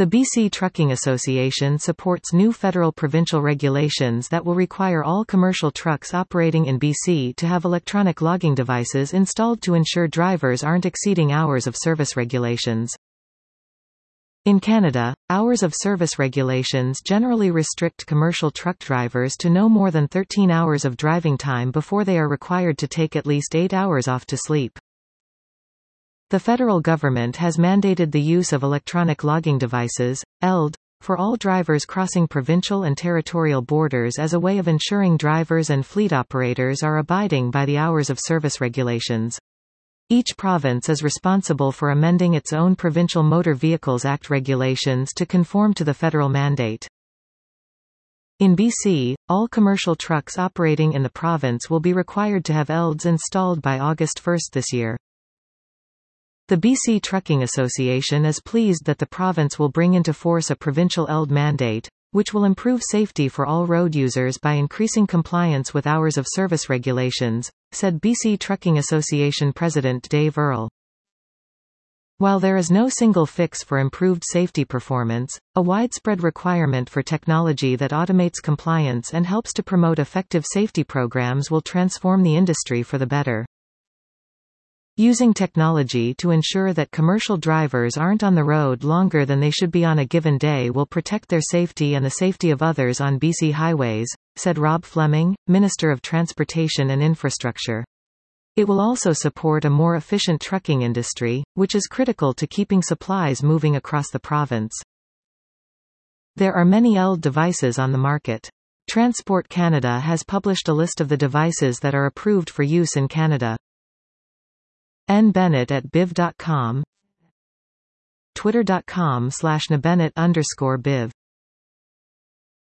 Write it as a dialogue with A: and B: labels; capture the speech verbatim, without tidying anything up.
A: The B C Trucking Association supports new federal-provincial regulations that will require all commercial trucks operating in B C to have electronic logging devices installed to ensure drivers aren't exceeding hours of service regulations. In Canada, hours of service regulations generally restrict commercial truck drivers to no more than thirteen hours of driving time before they are required to take at least eight hours off to sleep. The federal government has mandated the use of electronic logging devices, E L D, for all drivers crossing provincial and territorial borders as a way of ensuring drivers and fleet operators are abiding by the hours of service regulations. Each province is responsible for amending its own Provincial Motor Vehicles Act regulations to conform to the federal mandate. In B C, all commercial trucks operating in the province will be required to have E L Ds installed by August first this year. The B C Trucking Association is pleased that the province will bring into force a provincial E L D mandate, which will improve safety for all road users by increasing compliance with hours of service regulations, said B C Trucking Association President Dave Earle. While there is no single fix for improved safety performance, a widespread requirement for technology that automates compliance and helps to promote effective safety programs will transform the industry for the better. Using technology to ensure that commercial drivers aren't on the road longer than they should be on a given day will protect their safety and the safety of others on B C highways, said Rob Fleming, Minister of Transportation and Infrastructure. It will also support a more efficient trucking industry, which is critical to keeping supplies moving across the province. There are many E L D devices on the market. Transport Canada has published a list of the devices that are approved for use in Canada. N Bennett at biv dot com, twitter dot com slash nbennett underscore biv.